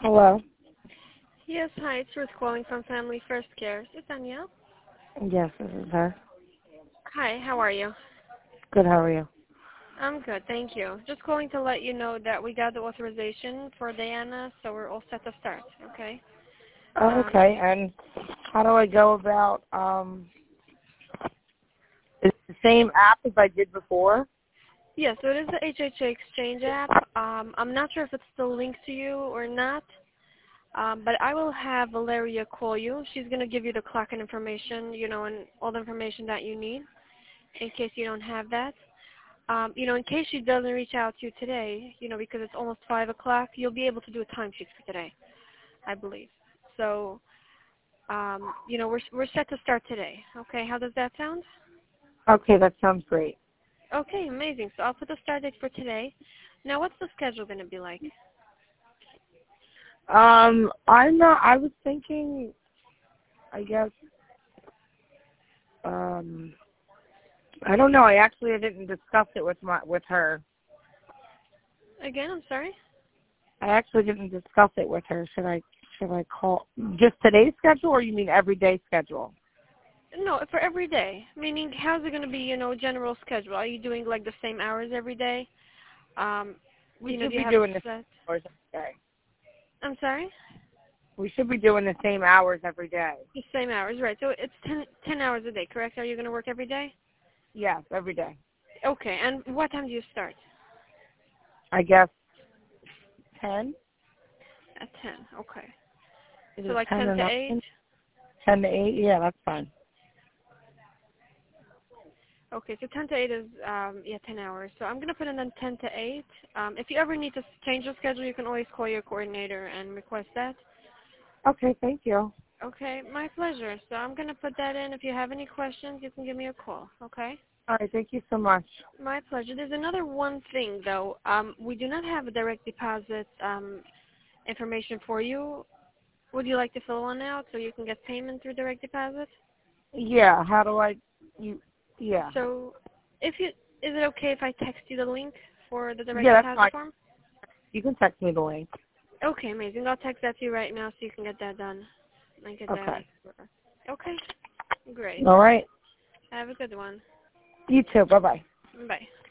Hello. Yes, hi, it's Ruth calling from Family First Care. Is it Danielle? Yes, this is her. Hi, how are you? Good, how are you? I'm good, thank you. Just calling to let you know that we got the authorization for Diana, so we're all set to start, okay? Oh, okay, and how do I go about, is it the same app as I did before? Yeah, so it is the HHA Exchange app. I'm not sure if it's still linked to you or not, but I will have Valeria call you. She's going to give you the clock and information, and all the information that you need in case you don't have that. In case she doesn't reach out to you today, because it's almost 5 o'clock, you'll be able to do a timesheet for today, I believe. So, we're set to start today. Okay, how does that sound? Okay, that sounds great. Okay, amazing. So I'll put the start date for today. Now, what's the schedule going to be like? I was thinking, I guess, I don't know. I didn't discuss it with her. Again, I'm sorry? I actually didn't discuss it with her. Should I call just today's schedule, or you mean everyday schedule? No, for every day. Meaning, how's it going to be, general schedule? Are you doing, like, the same hours every day? We Do should you be have doing the set? same hours every day. I'm sorry? We should be doing the same hours every day. The same hours, right. So it's 10 hours a day, correct? Are you going to work every day? Yes, every day. Okay, and what time do you start? I guess 10. At 10, okay. Is So it like 10 10 or to 9? 8? 10 to 8? Yeah, that's fine. Okay, so 10 to 8 is, 10 hours. So I'm going to put in then 10 to 8. If you ever need to change your schedule, you can always call your coordinator and request that. Okay, thank you. Okay, my pleasure. So I'm going to put that in. If you have any questions, you can give me a call, okay? All right, thank you so much. My pleasure. There's another one thing, though. We do not have a direct deposit information for you. Would you like to fill one out so you can get payment through direct deposit? Yeah, how do yeah. So is it okay if I text you the link for the direct Yeah, that's deposit fine. form? You can text me the link. Okay, amazing. I'll text that to you right now so you can get that done. Okay. Okay, great. All right. Have a good one. You too. Bye-bye. Bye.